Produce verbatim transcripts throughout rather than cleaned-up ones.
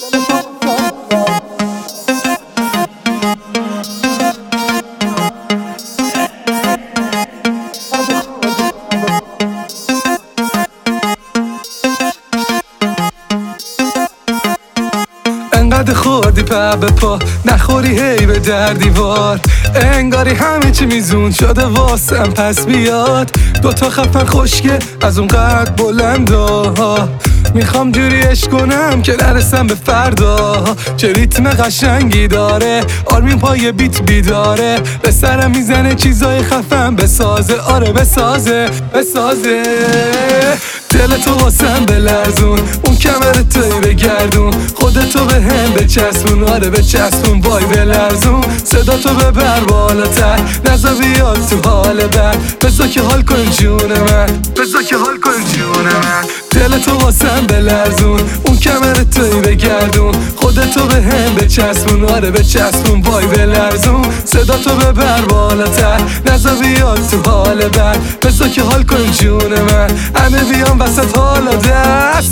انقدر خوردی پا به پا نخوری هی به در دیوار، انگاری همه چی میزون شده واسم پس بیاد. دوتا خفن خشکه از اون قد بلندا، میخوام جوری عشق کنم که نرسم به فردا. چه ریتم قشنگی داره، آرمین پای بیت بیداره، به سرم میزنه چیزای خفن بسازه، آره بسازه بسازه. دل تو واسم بلرزون، اون کمر توی بگردون، خودتو به هم بچسبون، آره بچسبون وای بلرزون. صدا تو ببر بالاتر، نزا بیاد تو حال بد، بزا که حال کن جون من، بزا که حال کن جون من. دل تو واسم بلرزون، اون کمر توی بگردون، خودتو به هم بچسبون، آره بچسبون وای بلرزون. صدا تو ببر بالاتر، نزا بیاد تو حال بد، بزا که حال کن جون من. همه بیان وسط حالا دست.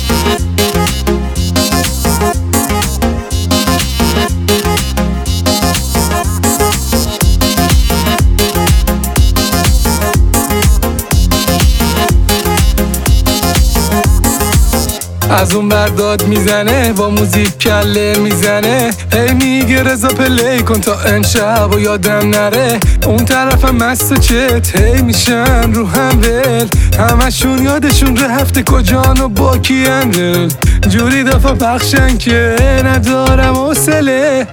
از اون برداد میزنه با موزیک کله میزنه، هی میگه رضا پلی کن تا امشب و یادم نره. اون طرفم مست و چت هی میشن رو هم ول، همشون یادشون رفته کجان و با کی اندل. جوری دفعه بخشن که ندارم حوصله.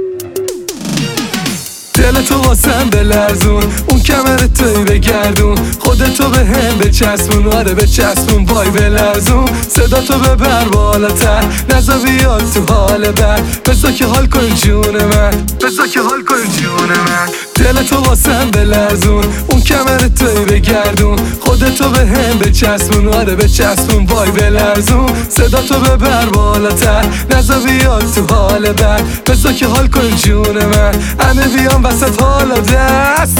دل تو واسم بلرزون، اون کمر توی بگردون، خودتو به هم بچسبون، آره بچسبون وای بلرزون. صدا تو ببر بالاتر، نزا بیاد تو حال بد، بزا که حال کن جون من، بزا که حال کن جون من. دل تو واسم بلرزون، اون کمر توی بگردون، خودتو به هم بچسبون، آره بچسبون وای بلرزون. صدا تو ببر بالاتر، نزا بیاد تو حال بد، بزا که حال کن جون من. همه بیان وسط حالا دست.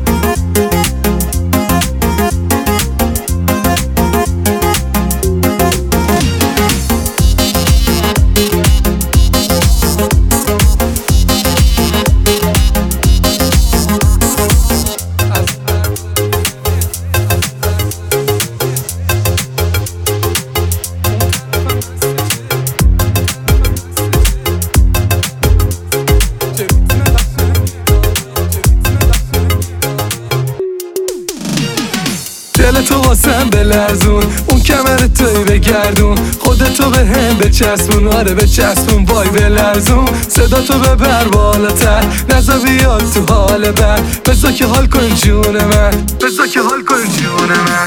دل تو واسم بلرزون، اون کمر توی بگردون، خودتو به هم بچسبون، آره بچسبون وای بلرزون. صدا تو ببر بالاتر، نزا بیاد تو حال بد، بزا که حال کن جون من، بزا که حال کن جون من.